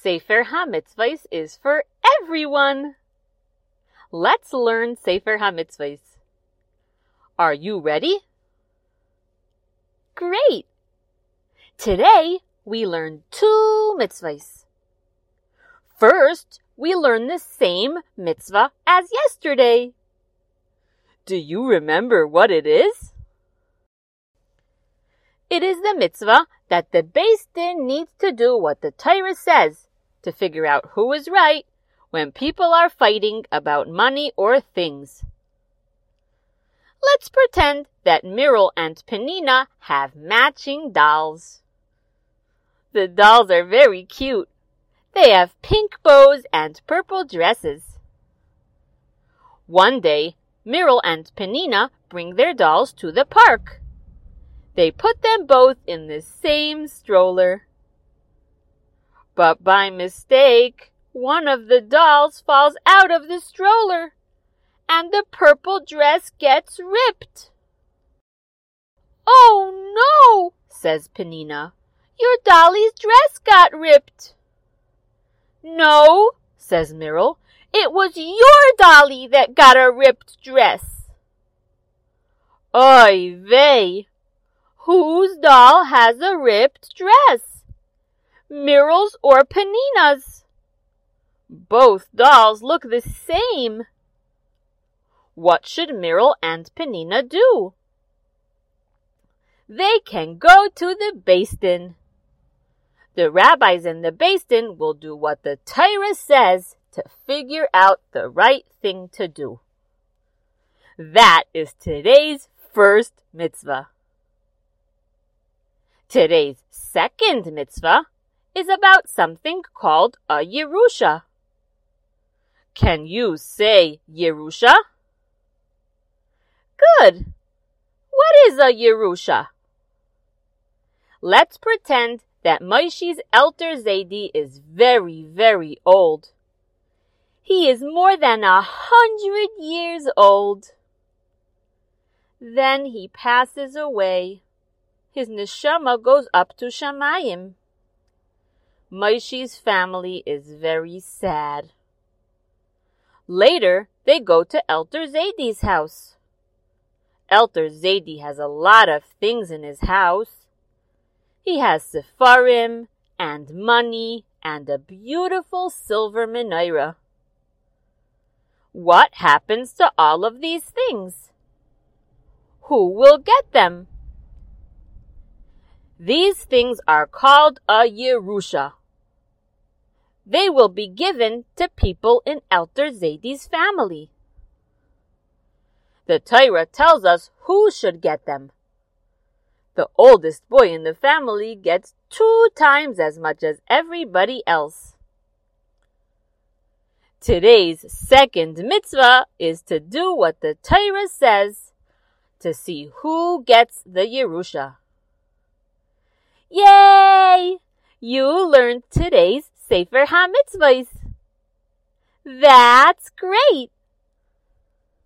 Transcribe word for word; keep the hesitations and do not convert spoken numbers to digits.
Sefer HaMitzvahs is for everyone. Let's learn Sefer HaMitzvahs. Are you ready? Great! Today, we learn two mitzvahs. First, we learn the same mitzvah as yesterday. Do you remember what it is? It is the mitzvah that the Beis Din needs to do what the Torah says to figure out who is right when people are fighting about money or things. Let's pretend that Miriel and Penina have matching dolls. The dolls are very cute. They have pink bows and purple dresses. One day, Miriel and Penina bring their dolls to the park. They put them both in the same stroller. But by mistake, one of the dolls falls out of the stroller, and the purple dress gets ripped. "Oh no," says Penina. "Your dolly's dress got ripped." "No," says Miriel. "It was your dolly that got a ripped dress." Oy vey! Whose doll has a ripped dress? Miriel's or Penina's? Both dolls look the same. What should Miriel and Penina do? They can go to the Beis Din. The rabbis in the Beis Din will do what the Torah says to figure out the right thing to do. That is today's first mitzvah. Today's second mitzvah is about something called a Yerusha. Can you say Yerusha? Good. What is a Yerusha? Let's pretend that Moshe's Elder Zadie is very, very old. He is more than a hundred years old. Then he passes away. His neshama goes up to Shamayim. Moshe's family is very sad. Later, they go to Elder Zadie's house. Elder Zadie has a lot of things in his house. He has sefarim and money and a beautiful silver menorah. What happens to all of these things? Who will get them? These things are called a Yerusha. They will be given to people in Elder Zadie's family. The Torah tells us who should get them. The oldest boy in the family gets two times as much as everybody else. Today's second mitzvah is to do what the Torah says to see who gets the Yerusha. Yay! You learned today's Sefer HaMitzvahs. That's great!